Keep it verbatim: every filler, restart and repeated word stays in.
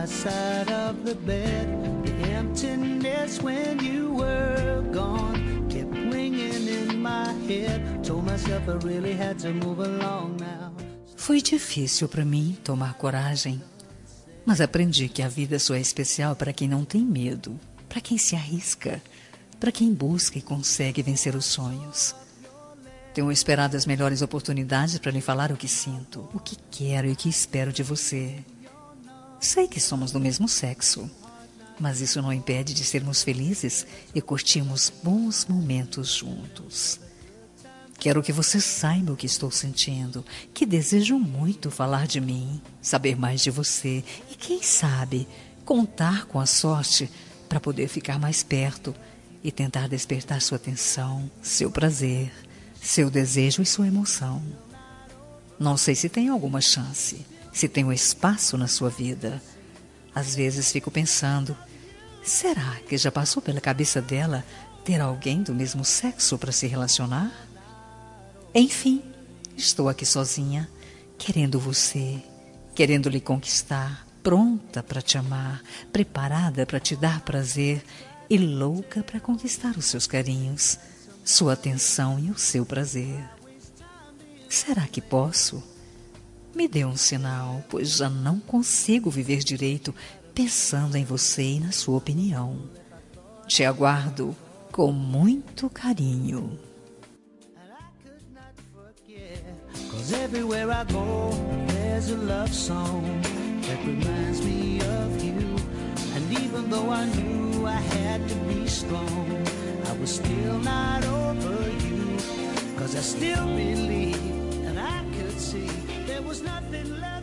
my side of the bed. The emptiness when you were gone kept ringing in my head. Told myself I really had to move along now. Foi difícil para mim tomar coragem, mas aprendi que a vida só é especial para quem não tem medo, para quem se arrisca, para quem busca e consegue vencer os sonhos. Tenho esperado as melhores oportunidades para lhe falar o que sinto, o que quero e o que espero de você. Sei que somos do mesmo sexo, mas isso não impede de sermos felizes e curtirmos bons momentos juntos. Quero que você saiba o que estou sentindo, que desejo muito falar de mim, saber mais de você e, quem sabe, contar com a sorte para poder ficar mais perto e tentar despertar sua atenção, seu prazer, seu desejo e sua emoção. Não sei se tem alguma chance, se tem um espaço na sua vida. Às vezes fico pensando, será que já passou pela cabeça dela ter alguém do mesmo sexo para se relacionar? Enfim, estou aqui sozinha, querendo você, querendo lhe conquistar, pronta para te amar, preparada para te dar prazer e louca para conquistar os seus carinhos, sua atenção e o seu prazer. Será que posso? Me dê um sinal, pois já não consigo viver direito pensando em você e na sua opinião. Te aguardo com muito carinho. Cause everywhere I go, there's a love song that reminds me of you. And even though I knew I had to be strong, I was still not over you. Cause I still believe that I could see there was nothing left.